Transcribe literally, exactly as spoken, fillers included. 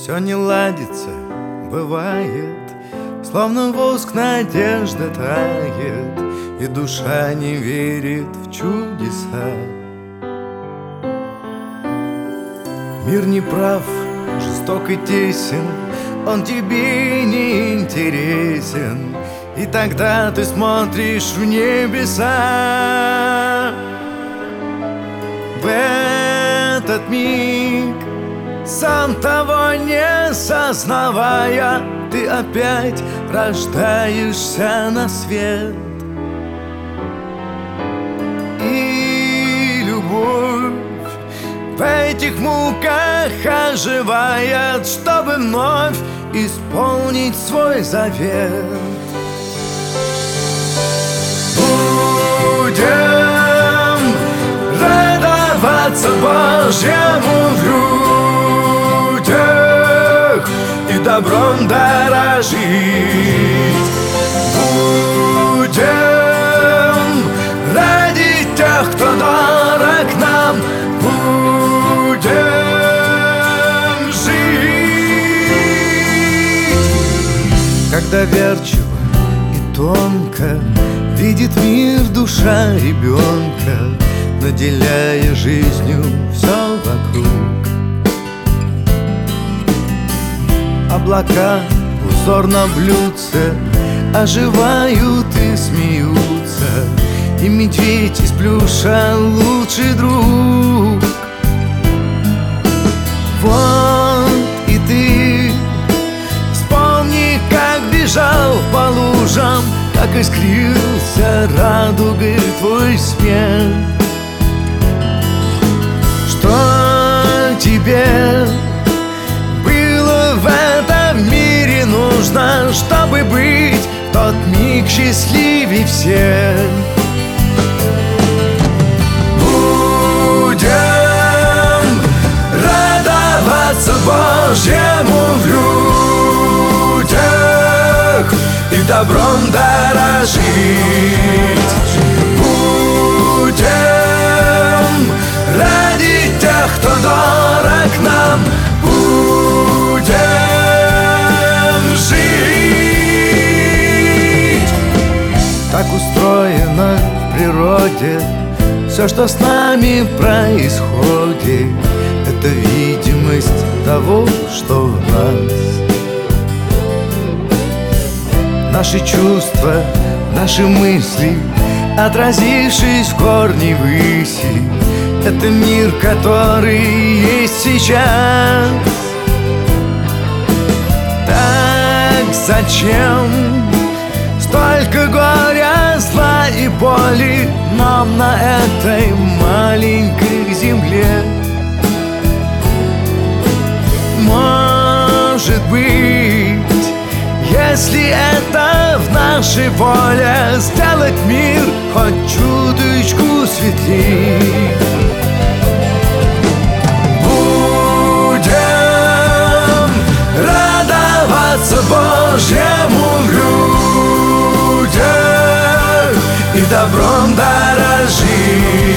Все не ладится, бывает, словно воск надежда тает, и душа не верит в чудеса. Мир не прав, жесток и тесен, он тебе не интересен, и тогда ты смотришь в небеса. В этот миг, сам того не сознавая, ты опять рождаешься на свет. И любовь в этих муках оживает, чтобы вновь исполнить свой завет. Будем радоваться Божьему в людях и добром дорожить. Будем ради тех, кто дорог нам, будем жить. Когда доверчиво и тонко видит мир душа ребенка, наделяя жизнью все вокруг. Облака, узор на блюдце, оживают и смеются, и медведь из плюша лучший друг. Вот и ты вспомни, как бежал по лужам, как искрился радугой твой смех. Что тебе было в этом мире нужно, чтобы быть в тот миг счастливее всех? Будем радоваться Божьему в людях и добром дорожить. Будем ради тех, кто дорог нам, будем жить. Так устроено в природе все, что с нами происходит, это видимость того, что в нас. Наши чувства, наши мысли, отразившись в корне выси, это мир, который есть сейчас. Так зачем столько горя, зла и боли нам на этой маленькой земле? Может быть, если это в нашей воле, сделать мир хоть чуточку светлей. Будем радоваться Божьему в людях и добром дорожить.